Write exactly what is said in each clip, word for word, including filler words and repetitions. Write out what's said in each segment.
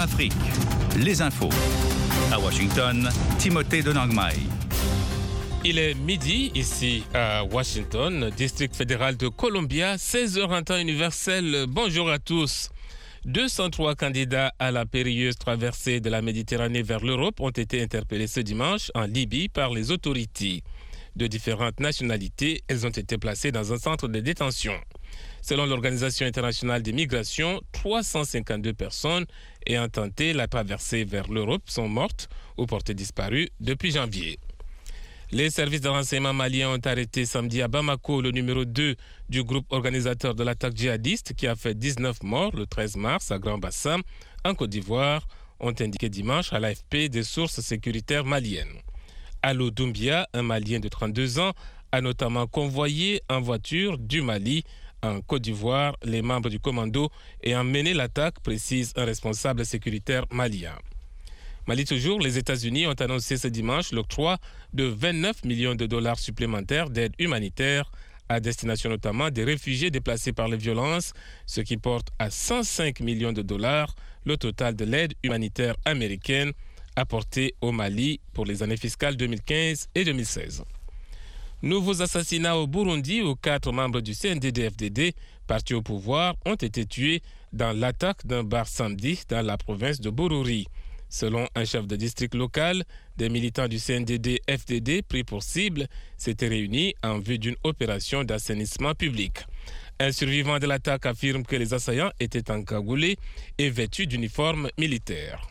Afrique, les infos. À Washington, Timothée Donangmai. Il est midi ici à Washington, district fédéral de Columbia, seize heures en temps universel. Bonjour à tous. deux cent trois candidats à la périlleuse traversée de la Méditerranée vers l'Europe ont été interpellés ce dimanche en Libye par les autorités. De différentes nationalités, elles ont été placées dans un centre de détention. Selon l'Organisation internationale des migrations, trois cent cinquante-deux personnes ayant tenté la traversée vers l'Europe sont mortes ou portées disparues depuis janvier. Les services de renseignement maliens ont arrêté samedi à Bamako le numéro deux du groupe organisateur de l'attaque djihadiste qui a fait dix-neuf morts le treize mars à Grand-Bassam, en Côte d'Ivoire, ont indiqué dimanche à l'A F P des sources sécuritaires maliennes. Alou Doumbia, un Malien de trente-deux ans, a notamment convoyé en voiture du Mali en Côte d'Ivoire les membres du commando ayant mené l'attaque, précise un responsable sécuritaire malien. Mali toujours, les États-Unis ont annoncé ce dimanche l'octroi de vingt-neuf millions de dollars supplémentaires d'aide humanitaire à destination notamment des réfugiés déplacés par les violences, ce qui porte à cent cinq millions de dollars le total de l'aide humanitaire américaine apportée au Mali pour les années fiscales deux mille quinze et deux mille seize. Nouveaux assassinats au Burundi où quatre membres du C N D D F D D, parti au pouvoir, ont été tués dans l'attaque d'un bar samedi dans la province de Bururi. Selon un chef de district local, des militants du C N D D F D D pris pour cible s'étaient réunis en vue d'une opération d'assainissement public. Un survivant de l'attaque affirme que les assaillants étaient encagoulés et vêtus d'uniformes militaires.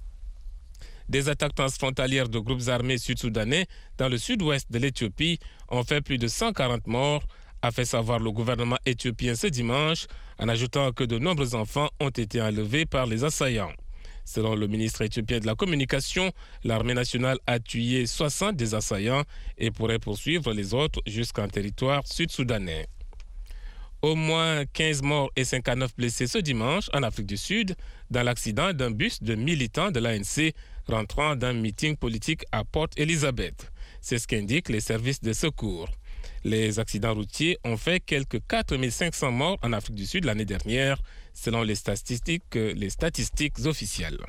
Des attaques transfrontalières de groupes armés sud-soudanais dans le sud-ouest de l'Éthiopie ont fait plus de cent quarante morts, a fait savoir le gouvernement éthiopien ce dimanche, en ajoutant que de nombreux enfants ont été enlevés par les assaillants. Selon le ministre éthiopien de la Communication, l'armée nationale a tué soixante des assaillants et pourrait poursuivre les autres jusqu'en territoire sud-soudanais. Au moins quinze morts et cinquante-neuf blessés ce dimanche en Afrique du Sud dans l'accident d'un bus de militants de l'A N C rentrant d'un meeting politique à Port Elizabeth. C'est ce qu'indiquent les services de secours. Les accidents routiers ont fait quelques quatre mille cinq cents morts en Afrique du Sud l'année dernière, selon les statistiques, les statistiques officielles.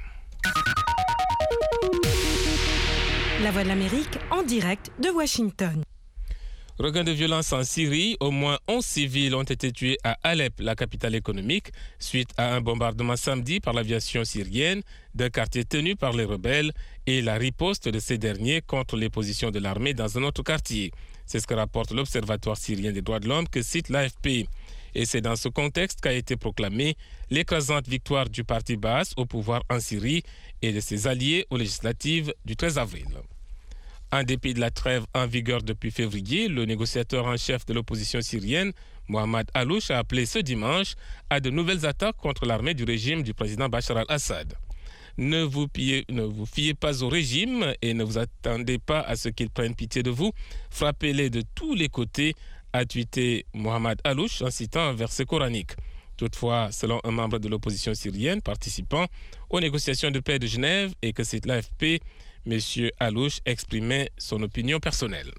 La Voix de l'Amérique en direct de Washington. Regain de violence en Syrie, au moins onze civils ont été tués à Alep, la capitale économique, suite à un bombardement samedi par l'aviation syrienne d'un quartier tenu par les rebelles et la riposte de ces derniers contre les positions de l'armée dans un autre quartier. C'est ce que rapporte l'Observatoire syrien des droits de l'homme que cite l'A F P. Et c'est dans ce contexte qu'a été proclamée l'écrasante victoire du parti Baas au pouvoir en Syrie et de ses alliés aux législatives du treize avril. En dépit de la trêve en vigueur depuis février, le négociateur en chef de l'opposition syrienne, Mohamed Alouche, a appelé ce dimanche à de nouvelles attaques contre l'armée du régime du président Bachar al-Assad. Ne vous, piez, ne vous fiez pas au régime et ne vous attendez pas à ce qu'il prenne pitié de vous. Frappez-les de tous les côtés, a tweeté Mohamed Alouche en citant un verset coranique. Toutefois, selon un membre de l'opposition syrienne participant aux négociations de paix de Genève et que c'est l'A F P, M. Alouche exprimait son opinion personnelle.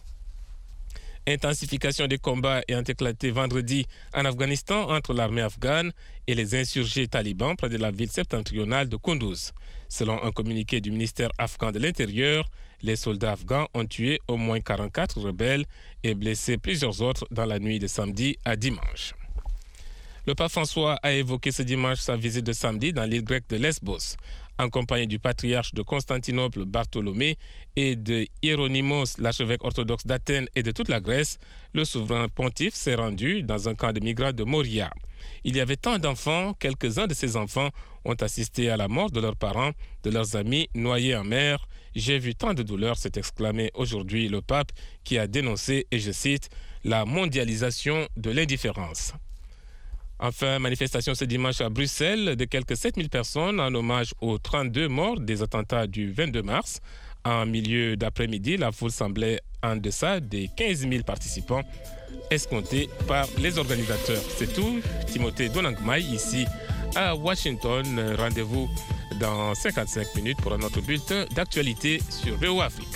Intensification des combats ayant éclaté vendredi en Afghanistan entre l'armée afghane et les insurgés talibans près de la ville septentrionale de Kunduz. Selon un communiqué du ministère afghan de l'Intérieur, les soldats afghans ont tué au moins quarante-quatre rebelles et blessé plusieurs autres dans la nuit de samedi à dimanche. Le pape François a évoqué ce dimanche sa visite de samedi dans l'île grecque de Lesbos. En compagnie du patriarche de Constantinople, Bartholomée, et de Hieronymos, l'archevêque orthodoxe d'Athènes et de toute la Grèce, le souverain pontife s'est rendu dans un camp de migrants de Moria. Il y avait tant d'enfants, quelques-uns de ces enfants ont assisté à la mort de leurs parents, de leurs amis noyés en mer. J'ai vu tant de douleur, s'est exclamé aujourd'hui le pape, qui a dénoncé, et je cite, la mondialisation de l'indifférence. Enfin, manifestation ce dimanche à Bruxelles de quelques sept mille personnes en hommage aux trente-deux morts des attentats du vingt-deux mars. En milieu d'après-midi, la foule semblait en deçà des quinze mille participants escomptés par les organisateurs. C'est tout. Timothée Donangmai ici à Washington. Rendez-vous dans cinquante-cinq minutes pour un autre bulletin d'actualité sur V O A Afrique.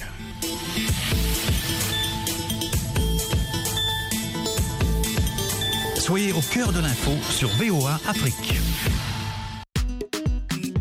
Soyez au cœur de l'info sur V O A Afrique.